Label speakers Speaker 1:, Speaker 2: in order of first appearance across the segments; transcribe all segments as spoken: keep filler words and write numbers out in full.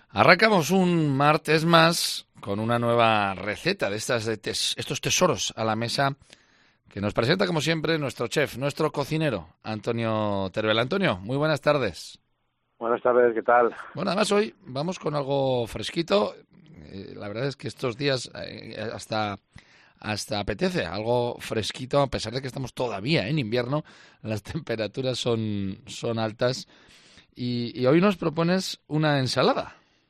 Speaker 1: Arrancamos un martes más con una nueva receta de estas de tes, estos tesoros a la mesa que nos presenta, como siempre, nuestro chef, nuestro cocinero, Antonio Teruel. Antonio, muy buenas tardes.
Speaker 2: Buenas tardes, ¿qué tal?
Speaker 1: Bueno, además hoy vamos con algo fresquito. Eh, la verdad es que estos días eh, hasta, hasta apetece algo fresquito, a pesar de que estamos todavía en invierno, las temperaturas son, son altas. Y, y hoy nos propones una ensalada.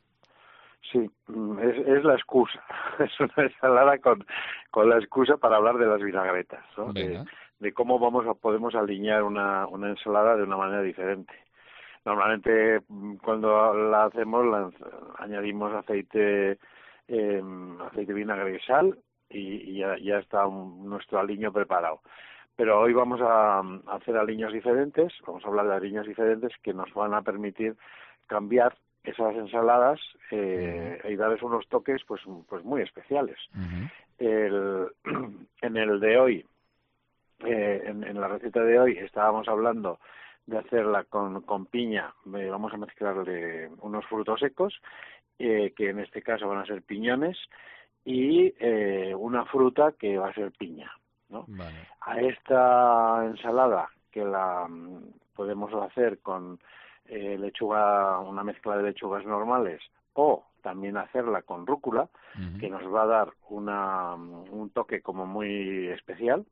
Speaker 2: Sí, es, es la excusa. Es una ensalada con, con la excusa para hablar de las vinagretas, ¿no? De, de cómo vamos a, podemos alinear una, una ensalada de una manera diferente. Normalmente cuando la hacemos la, añadimos aceite, eh, aceite, vinagre y sal y, y ya, ya está un, nuestro aliño preparado. Pero hoy vamos a, a hacer aliños diferentes, vamos a hablar de aliños diferentes que nos van a permitir cambiar esas ensaladas eh, uh-huh. y darles unos toques pues pues muy especiales. Uh-huh. El, en el de hoy, eh, en, en la receta de hoy estábamos hablando de hacerla con, con piña. Eh, vamos a mezclarle unos frutos secos, eh, que en este caso van a ser piñones, y eh, una fruta que va a ser piña, ¿no? Vale. A esta ensalada, que la podemos hacer con eh, lechuga, una mezcla de lechugas normales, o también hacerla con rúcula, uh-huh. que nos va a dar una, un toque como muy especial,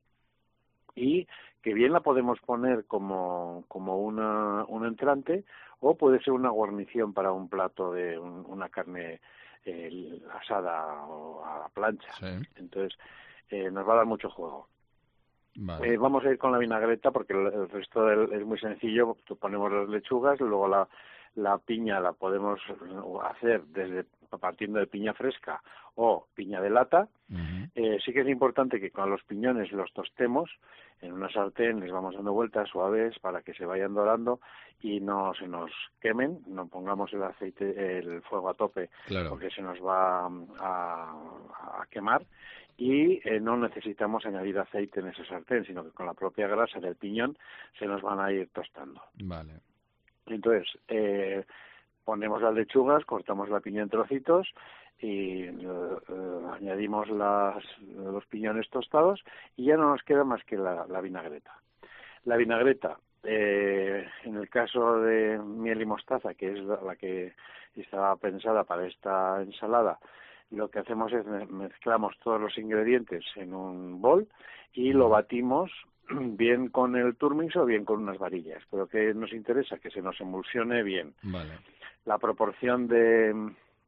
Speaker 2: y que bien la podemos poner como, como una, un entrante, o puede ser una guarnición para un plato de un, una carne eh, asada o a la plancha. Sí. Entonces, eh, nos va a dar mucho juego. Vale. Eh, vamos a ir con la vinagreta porque el, el resto del, es muy sencillo. Ponemos las lechugas, luego la, la piña la podemos hacer desde partiendo de piña fresca o piña de lata. Uh-huh. Eh, sí que es importante que con los piñones los tostemos en una sartén, les vamos dando vueltas suaves para que se vayan dorando y no se nos quemen, no pongamos el aceite, el fuego a tope, claro, porque se nos va a, a quemar. Y eh, no necesitamos añadir aceite en ese sartén, sino que con la propia grasa del piñón se nos van a ir tostando. Vale. Entonces, eh, ponemos las lechugas, cortamos la piña en trocitos y eh, eh, añadimos las, los piñones tostados y ya no nos queda más que la, la vinagreta. La vinagreta, eh, en el caso de miel y mostaza, que es la, la que estaba pensada para esta ensalada, lo que hacemos es mezclamos todos los ingredientes en un bol y lo batimos bien con el turmix o bien con unas varillas, pero que nos interesa que se nos emulsione bien. Vale. La proporción de,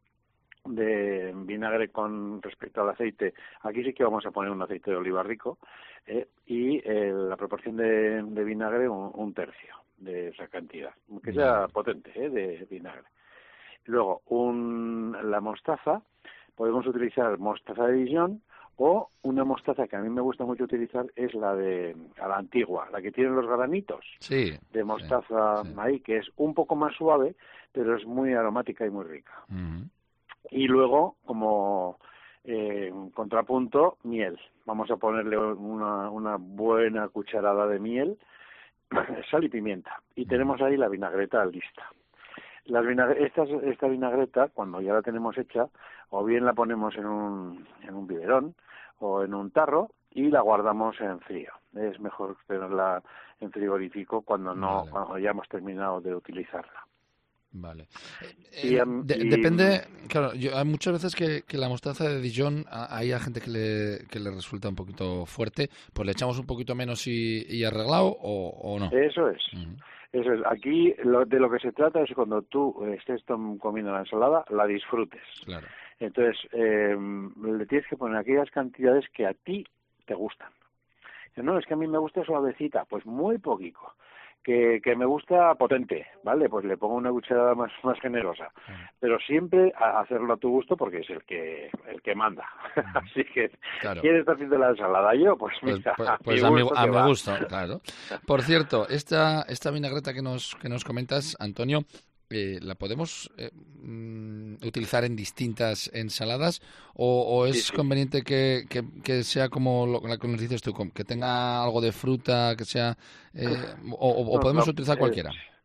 Speaker 2: de vinagre con respecto al aceite, aquí sí que vamos a poner un aceite de oliva rico, eh, y eh, la proporción de, de vinagre un, un tercio de esa cantidad, que sea vale. potente, eh, de vinagre. Luego, un, la mostaza, podemos utilizar mostaza de Dijon o una mostaza que a mí me gusta mucho utilizar es la de a la antigua, la que tiene los granitos sí, de mostaza sí, sí. ahí, que es un poco más suave, pero es muy aromática y muy rica. Uh-huh. Y luego, como eh, contrapunto, miel. Vamos a ponerle una, una buena cucharada de miel, sal y pimienta. Y uh-huh. tenemos ahí la vinagreta lista. Las vinagre- esta, esta vinagreta, cuando ya la tenemos hecha, o bien la ponemos en un, en un biberón o en un tarro y la guardamos en frío. Es mejor tenerla en frigorífico cuando no vale. cuando ya hemos terminado de utilizarla.
Speaker 1: Vale. Y, um, de, y, depende, claro, yo, hay muchas veces que, que la mostaza de Dijon, hay a gente que le, que le resulta un poquito fuerte, pues le echamos un poquito menos y, y arreglado o, o no.
Speaker 2: Eso es. Uh-huh. Eso es. Aquí lo, de lo que se trata es cuando tú estés comiendo la ensalada, la disfrutes. Claro. Entonces, eh, le tienes que poner aquellas cantidades que a ti te gustan. No, es que a mí me gusta suavecita, pues muy poquito. Que, que me gusta potente, ¿vale? Pues le pongo una cucharada más, más generosa. Uh-huh. Pero siempre a hacerlo a tu gusto porque es el que el que manda. Uh-huh. Así que, claro. ¿Quién está haciendo la ensalada? Yo, pues mira,
Speaker 1: pues, pues, pues a mi, a mi gusto, claro. Por cierto, esta esta vinagreta que nos que nos comentas, Antonio, eh, ¿la podemos eh, mm, utilizar en distintas ensaladas o, o es sí, sí. conveniente que, que, que sea como lo, la que nos dices tú, que tenga algo de fruta, que sea... Eh, o, o
Speaker 2: no,
Speaker 1: podemos
Speaker 2: no,
Speaker 1: utilizar
Speaker 2: eh,
Speaker 1: cualquiera?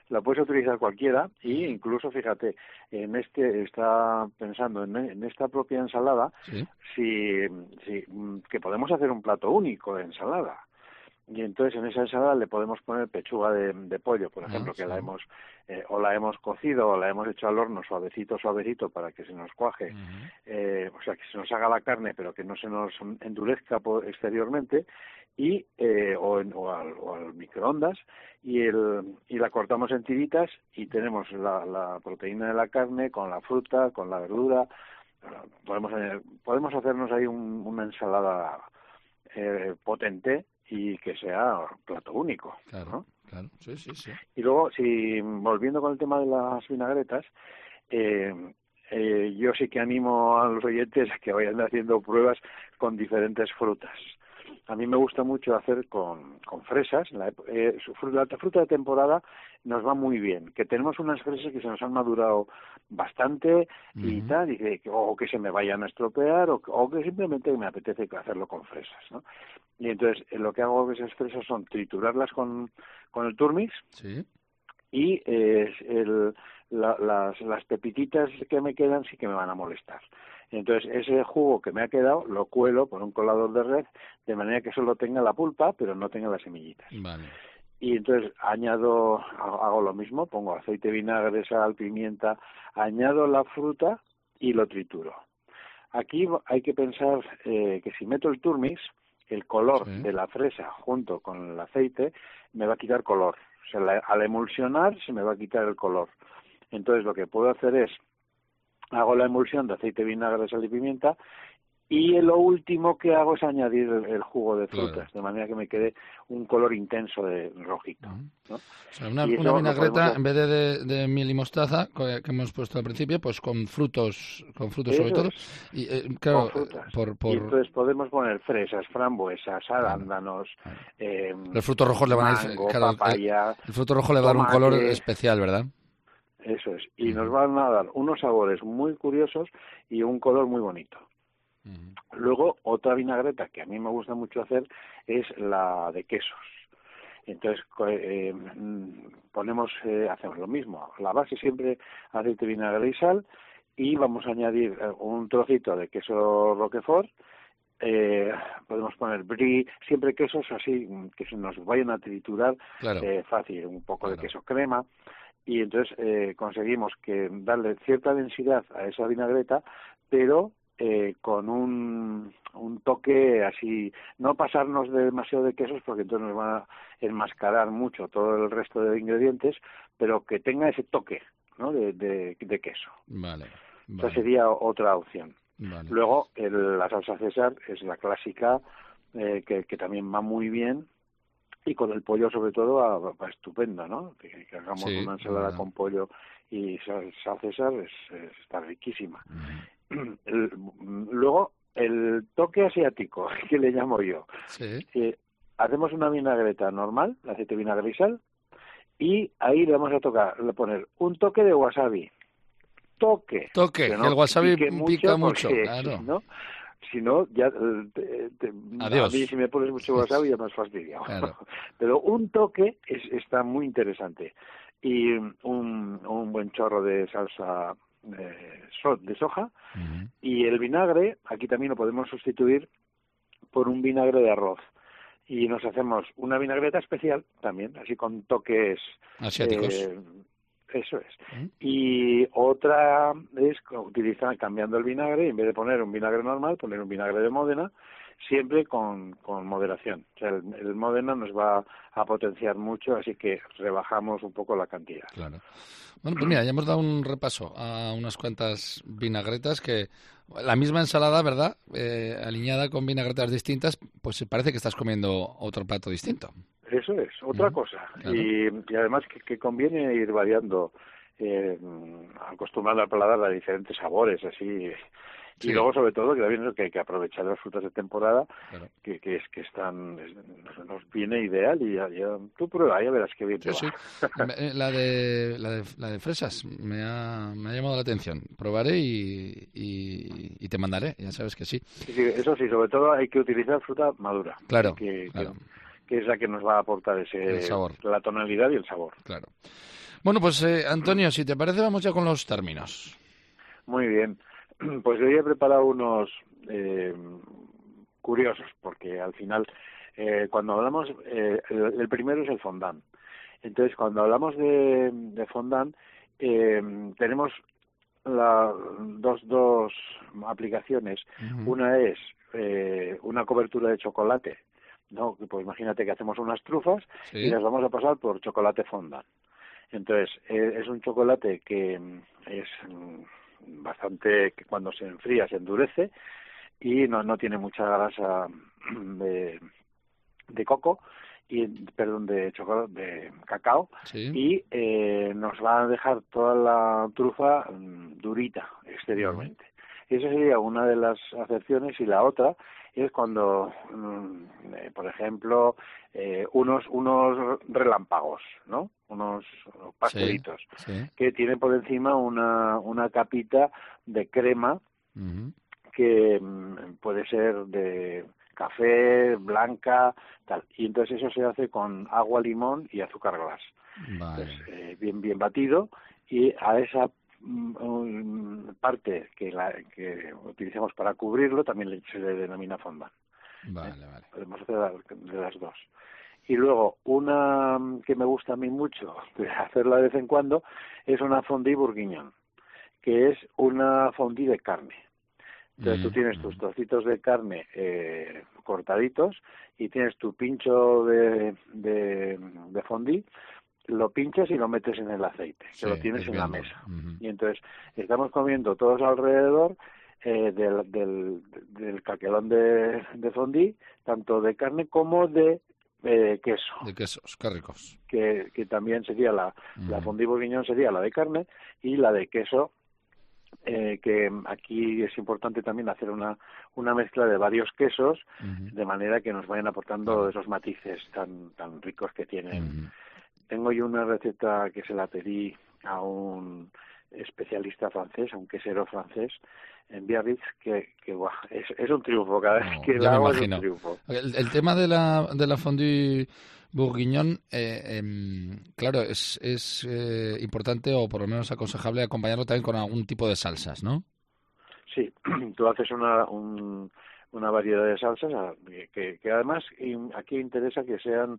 Speaker 2: la puedes utilizar cualquiera, y incluso, fíjate, en este está pensando en, en esta propia ensalada,
Speaker 1: ¿sí?
Speaker 2: si, si que podemos hacer un plato único de ensalada. Y entonces en esa ensalada le podemos poner pechuga de, de pollo, por ejemplo, ah, que sí. la hemos eh, o la hemos cocido o la hemos hecho al horno suavecito, suavecito para que se nos cuaje, uh-huh. eh, o sea, que se nos haga la carne, pero que no se nos endurezca por, exteriormente, y eh, o, en, o, al, o al microondas, y el y la cortamos en tiritas y tenemos la, la proteína de la carne con la fruta, con la verdura. Podemos eh, podemos hacernos ahí un, una ensalada eh, potente y que sea plato único.
Speaker 1: Claro,
Speaker 2: ¿no?
Speaker 1: claro, sí, sí, sí.
Speaker 2: Y luego, si volviendo con el tema de las vinagretas, eh, eh, yo sí que animo a los oyentes a que vayan haciendo pruebas con diferentes frutas. A mí me gusta mucho hacer con, con fresas. La, eh, la fruta de temporada nos va muy bien. Que tenemos unas fresas que se nos han madurado bastante y uh-huh. tal, y que, o que se me vayan a estropear, o, o que simplemente me apetece hacerlo con fresas, ¿no? Y entonces eh, lo que hago con esas fresas son triturarlas con, con el turmix.
Speaker 1: Sí.
Speaker 2: Y eh, el, la, las, las pepititas que me quedan sí que me van a molestar. Entonces, ese jugo que me ha quedado lo cuelo por un colador de red, de manera que solo tenga la pulpa, pero no tenga las semillitas.
Speaker 1: Vale.
Speaker 2: Y entonces añado, hago lo mismo, pongo aceite, vinagre, sal, pimienta, añado la fruta y lo trituro. Aquí hay que pensar eh, que si meto el turmix, el color sí. de la fresa junto con el aceite me va a quitar color. O sea, la, al emulsionar se me va a quitar el color. Entonces, lo que puedo hacer es, hago la emulsión de aceite, vinagre, sal y pimienta, y lo último que hago es añadir el, el jugo de frutas, claro. de manera que me quede un color intenso de rojito, ¿no?
Speaker 1: O sea, una, una vinagreta, en vez de, de, de miel y mostaza, que hemos puesto al principio, pues con frutos, con frutos
Speaker 2: Eso
Speaker 1: sobre todo.
Speaker 2: Es.
Speaker 1: Y, eh, claro,
Speaker 2: con frutas.
Speaker 1: Por, por...
Speaker 2: Y entonces podemos poner fresas, frambuesas, arándanos, claro. eh,
Speaker 1: los frutos rojos le van
Speaker 2: mango,
Speaker 1: a ir, claro,
Speaker 2: papaya,
Speaker 1: el, el fruto rojo le va a dar un color especial, ¿verdad?
Speaker 2: Eso es. Y uh-huh. nos van a dar unos sabores muy curiosos y un color muy bonito. Uh-huh. Luego, otra vinagreta que a mí me gusta mucho hacer es la de quesos. Entonces, eh, ponemos, eh, hacemos lo mismo. La base siempre aceite, vinagre y sal, y vamos a añadir un trocito de queso Roquefort. Eh, podemos poner brie, siempre quesos así que se nos vayan a triturar,
Speaker 1: claro.
Speaker 2: eh, fácil, un poco
Speaker 1: claro.
Speaker 2: de queso crema. Y entonces eh, conseguimos que darle cierta densidad a esa vinagreta, pero eh, con un, un toque así, no pasarnos de demasiado de quesos, porque entonces nos va a enmascarar mucho todo el resto de ingredientes, pero que tenga ese toque, ¿no? de, de, de queso.
Speaker 1: Vale, vale.
Speaker 2: Esa sería otra opción.
Speaker 1: Vale.
Speaker 2: Luego el, la salsa César es la clásica, eh, que, que también va muy bien. Y con el pollo, sobre todo, va, va estupendo, ¿no? Que, que hagamos sí, una ensalada bueno. con pollo y salsa César es, es, está riquísima. Uh-huh. El, luego, el toque asiático, que le llamo yo.
Speaker 1: Sí.
Speaker 2: Eh, hacemos una vinagreta normal, aceite, vinagre y sal, y ahí le vamos a tocar, le poner un toque de wasabi. Toque.
Speaker 1: Toque, que no el wasabi pica mucho, mucho
Speaker 2: porque,
Speaker 1: claro.
Speaker 2: ¿no? Si no, ya te, te,
Speaker 1: Adiós.
Speaker 2: A mí si me pones mucho wasabi ya me has fastidiado.
Speaker 1: Claro.
Speaker 2: Pero un toque es, está muy interesante. Y un, un buen chorro de salsa de, so, de soja. Uh-huh. Y el vinagre, aquí también lo podemos sustituir por un vinagre de arroz. Y nos hacemos una vinagreta especial también, así con toques
Speaker 1: asiáticos.
Speaker 2: Eh, Eso es. ¿Mm? Y otra es utilizar, cambiando el vinagre, en vez de poner un vinagre normal, poner un vinagre de Módena, siempre con, con moderación. O sea, el, el Módena nos va a potenciar mucho, así que rebajamos un poco la cantidad.
Speaker 1: Claro. Bueno, pues mira, ya hemos dado un repaso a unas cuantas vinagretas que... La misma ensalada, ¿verdad? Eh, alineada con vinagretas distintas, pues parece que estás comiendo otro plato distinto.
Speaker 2: Eso es, otra mm, cosa. Claro. Y, y además que, que conviene ir variando, eh, acostumbrando al paladar a diferentes sabores, así. Y sí. Luego, sobre todo, que también que hay que aprovechar las frutas de temporada, claro. que, que es que están, nos viene ideal y ya, ya tú prueba, ya verás qué bien te
Speaker 1: sí,
Speaker 2: va.
Speaker 1: Sí. La de, la de la de fresas me ha, me ha llamado la atención. Probaré y, y, y te mandaré, ya sabes que sí.
Speaker 2: sí. Sí, eso sí, sobre todo hay que utilizar fruta madura.
Speaker 1: Claro,
Speaker 2: que,
Speaker 1: claro.
Speaker 2: Que, que es la que nos va a aportar ese
Speaker 1: el sabor.
Speaker 2: La tonalidad y el sabor.
Speaker 1: Claro. Bueno, pues eh, Antonio, si te parece, vamos ya con los términos.
Speaker 2: Muy bien. Pues hoy he preparado unos eh, curiosos, porque al final, eh, cuando hablamos, eh, el, el primero es el fondant. Entonces, cuando hablamos de, de fondant, eh, tenemos la, dos, dos aplicaciones. Uh-huh. Una es eh, una cobertura de chocolate, ¿no? Pues imagínate que hacemos unas trufas, ¿sí?, y las vamos a pasar por chocolate fondant. Entonces, eh, es un chocolate que es bastante, que cuando se enfría se endurece y no, no tiene mucha grasa de, de coco, y perdón, de chocolate, de cacao, ¿sí?, y eh, nos va a dejar toda la trufa um, durita exteriormente. Uh-huh. Esa sería una de las acepciones, y la otra es cuando, um, eh, por ejemplo, eh, unos unos relámpagos, ¿no? Unos pastelitos, sí, sí, que tienen por encima una una capita de crema, uh-huh, que um, puede ser de café, blanca, tal. Y entonces eso se hace con agua, limón y azúcar glass. Vale. Entonces, eh, bien bien batido, y a esa um, parte que la que utilizamos para cubrirlo también se le denomina fondant.
Speaker 1: Vale,
Speaker 2: ¿eh?
Speaker 1: vale.
Speaker 2: Podemos hacer de las dos. Y luego, una que me gusta a mí mucho hacerla de vez en cuando es una fondue bourguignon, que es una fondue de carne. Entonces, tú tienes tus trocitos de carne eh, cortaditos, y tienes tu pincho de, de, de fondue, lo pinchas y lo metes en el aceite, que sí, lo tienes en la mesa. Uh-huh. Y entonces, estamos comiendo todos alrededor eh, del, del, del caquelón de, de fondue, tanto de carne como de eh, queso.
Speaker 1: De quesos, qué ricos.
Speaker 2: Que, que también sería la, uh-huh, la fondue bourguignon sería la de carne, y la de queso, Eh, que aquí es importante también hacer una una mezcla de varios quesos, uh-huh, de manera que nos vayan aportando, claro, esos matices tan tan ricos que tienen. Uh-huh. Tengo yo una receta que se la pedí a un especialista francés, a un quesero francés en Biarritz, que, que wow, es, es un triunfo, cada vez no, que la hago es un triunfo.
Speaker 1: El, el tema de la de la fondue bourguignon, eh, eh, claro, es, es eh, importante, o por lo menos aconsejable, acompañarlo también con algún tipo de salsas, ¿no?
Speaker 2: Sí, tú haces una un, una variedad de salsas que, que además aquí interesa que sean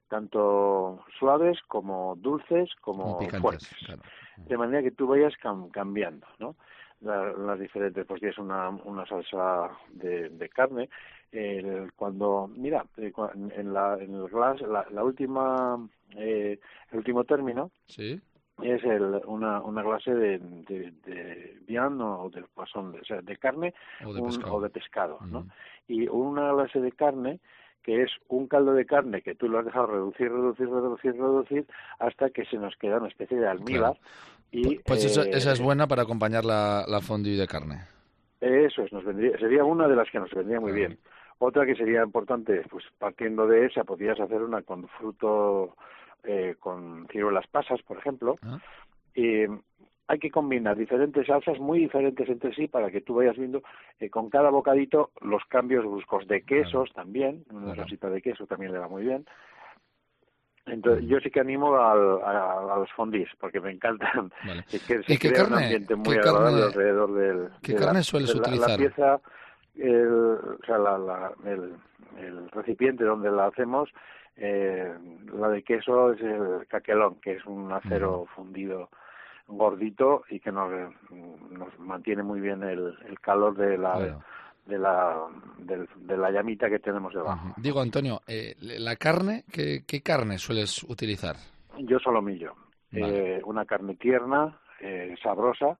Speaker 2: tanto suaves como dulces como, como fuertes, claro, de manera que tú vayas cam, cambiando, ¿no? La, las diferentes, pues tienes una, una salsa de, de carne. El, cuando, mira, en, la, en el glass, la, la última, eh, el último término,
Speaker 1: ¿sí?,
Speaker 2: es el, una, una clase de, de, de viand o de poisson, o sea, de carne
Speaker 1: o de
Speaker 2: un,
Speaker 1: pescado,
Speaker 2: o de pescado, ¿no?
Speaker 1: Uh-huh.
Speaker 2: Y una clase de carne que es un caldo de carne que tú lo has dejado reducir, reducir, reducir, reducir, hasta que se nos queda una especie de almíbar.
Speaker 1: Claro.
Speaker 2: Y,
Speaker 1: pues
Speaker 2: eh,
Speaker 1: esa, esa es buena para acompañar la, la fondue de carne.
Speaker 2: Eso es, nos vendría, sería una de las que nos vendría muy claro. bien. Otra que sería importante, pues partiendo de esa, podrías hacer una con fruto, eh, con ciruelas pasas, por ejemplo. ¿Ah? Y hay que combinar diferentes salsas muy diferentes entre sí para que tú vayas viendo eh, con cada bocadito los cambios bruscos de quesos, claro, también, una claro. salsita de queso también le va muy bien. Entonces, uh-huh, yo sí que animo al, a, a los fondis, porque me encantan.
Speaker 1: Vale.
Speaker 2: Es que se
Speaker 1: ¿Y qué
Speaker 2: crea
Speaker 1: carne,
Speaker 2: un ambiente muy
Speaker 1: qué
Speaker 2: agradable
Speaker 1: carne,
Speaker 2: alrededor del...
Speaker 1: ¿Qué
Speaker 2: de
Speaker 1: carne
Speaker 2: la,
Speaker 1: sueles
Speaker 2: de la,
Speaker 1: utilizar?
Speaker 2: La pieza, el, o sea, la, la, el, el recipiente donde la hacemos, eh, la de queso es el caquelón, que es un acero uh-huh. fundido gordito y que nos, nos mantiene muy bien el, el calor de la... Claro. de la de, de la llamita que tenemos debajo.
Speaker 1: Uh-huh. Digo, Antonio, eh, la carne, ¿qué, ¿qué carne sueles utilizar?
Speaker 2: Yo solomillo. Vale. Eh, una carne tierna, eh, sabrosa,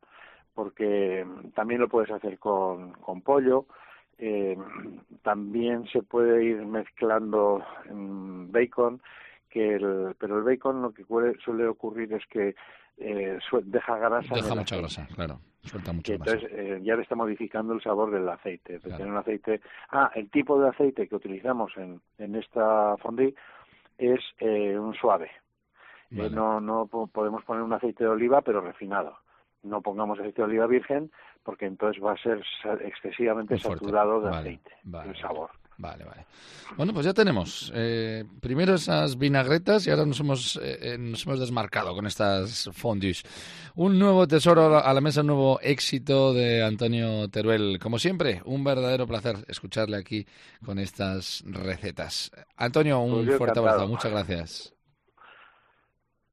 Speaker 2: porque también lo puedes hacer con, con pollo. Eh, también se puede ir mezclando en bacon, que el, pero el bacon lo que puede, suele ocurrir es que eh, deja grasa.
Speaker 1: Deja
Speaker 2: en el
Speaker 1: mucha
Speaker 2: aceite.
Speaker 1: grasa, claro. Suelta mucha
Speaker 2: y entonces
Speaker 1: grasa.
Speaker 2: Eh, ya le está modificando el sabor del aceite. De
Speaker 1: Claro.
Speaker 2: tener un aceite. Ah, el tipo de aceite que utilizamos en, en esta fondue es eh, un suave. Vale. Eh, no no podemos poner un aceite de oliva, pero refinado. No pongamos aceite de oliva virgen, porque entonces va a ser excesivamente saturado de
Speaker 1: vale,
Speaker 2: aceite,
Speaker 1: vale,
Speaker 2: el sabor.
Speaker 1: Vale, vale. Bueno, pues ya tenemos. Eh, primero esas vinagretas y ahora nos hemos, eh, nos hemos desmarcado con estas fondues. Un nuevo tesoro a la mesa, un nuevo éxito de Antonio Teruel. Como siempre, un verdadero placer escucharle aquí con estas recetas. Antonio, un
Speaker 2: Pues
Speaker 1: fuerte
Speaker 2: encantado.
Speaker 1: abrazo. Muchas gracias.